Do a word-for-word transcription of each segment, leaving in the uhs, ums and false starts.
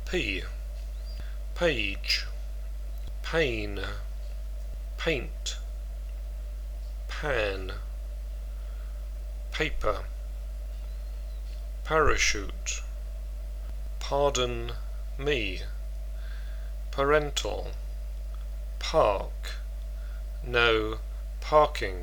P. Page, pain, paint, pan, paper, parachute, pardon me, parental, park, no parking,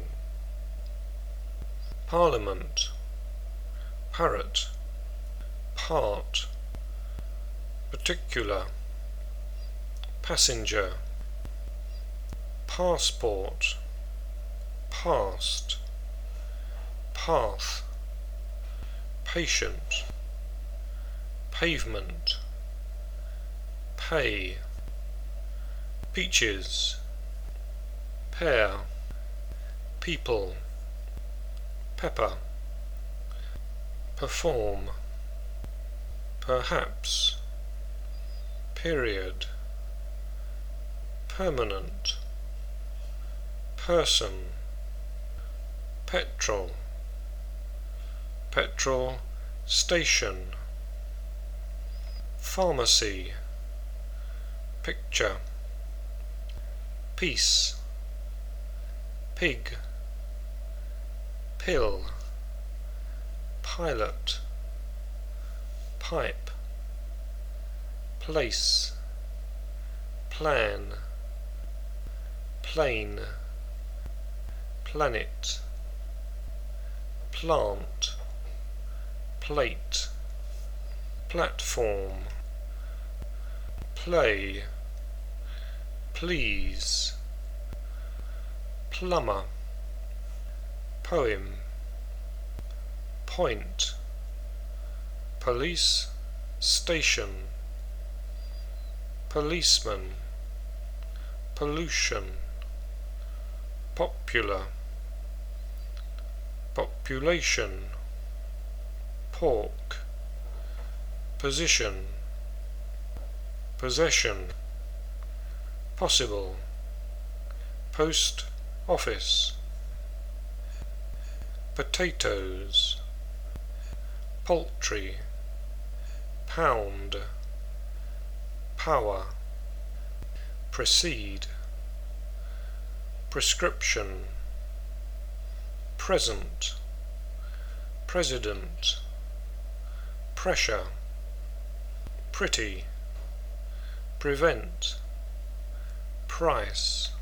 parliament, parrot, part, particular, passenger, passport, past, path, patient, pavement, pay, peaches, pear, people, pepper, perform, perhaps, period, permanent, person, petrol, petrol station, pharmacy, picture, peace, pig, pill, pilot, pipe, place, plan, plane, planet, plant, plate, platform, play, please, plumber, poem, point, police station, policeman, pollution, popular, population, pork, position, possession, possible, post office, potatoes, poultry, pound, power, proceed, prescription, present, president, pressure, pretty, prevent, price,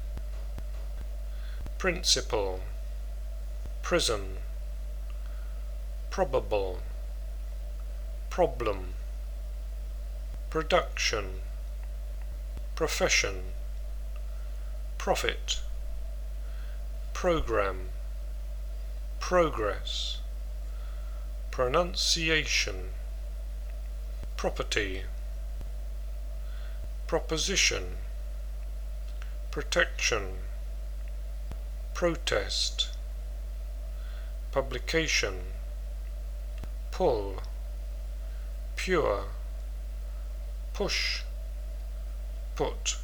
principle, prison, probable, problem, production, profession, profit, program, progress, pronunciation, property, proposition, protection, protest, publication, pull, pure, push, put,